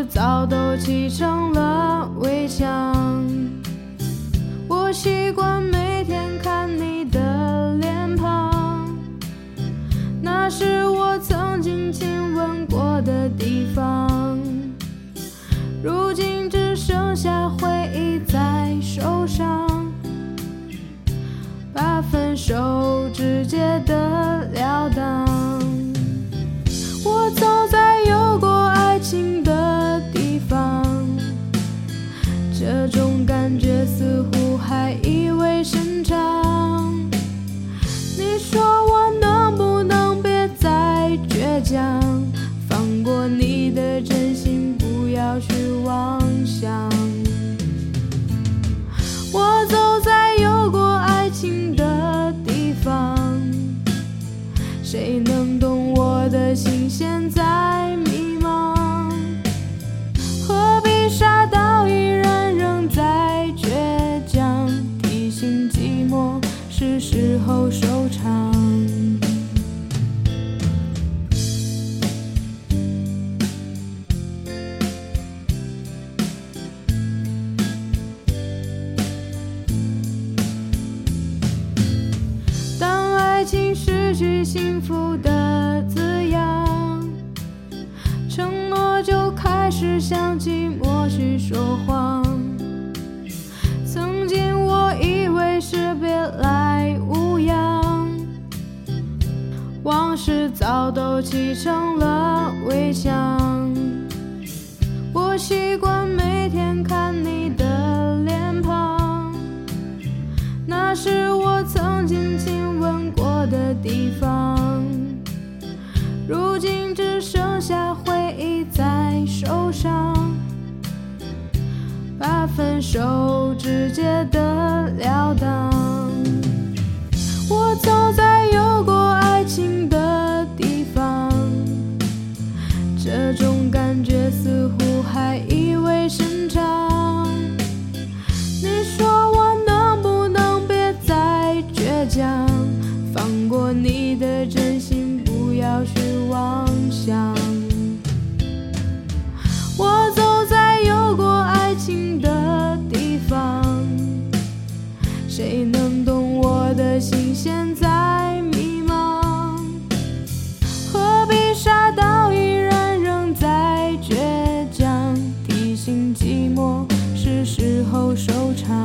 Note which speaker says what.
Speaker 1: 事早都砌成了围墙。我习惯每天看你的脸庞，那是我曾经亲吻过的地方。如今只剩下回忆在手上，把分手直接的了当。我走在有过爱情的地方，这种感觉似乎还意味深长。你说我能不能别再倔强，放过你的真心，不要去妄想。我走在有过爱情的地方，谁能懂我的心现在迷茫？何必傻到依然仍在倔强，提醒寂寞是时候收场。当爱情失去幸福的滋养，承诺就开始向寂寞去说谎。曾经我以为是别来无恙，往事早都砌成了围墙。我习惯每天看你的脸庞，那是我曾经亲吻过的地方。如今只剩下回忆在手上，把分手直接的了当。我走在有过爱情的地方，这种感觉似乎还意味深长。你说我能不能别再倔强，放过你的真心，不要去妄想。我走在有过爱情的地方，谁能懂我的心现在迷茫？何必傻到依然仍在倔强，提醒寂寞是时候收场。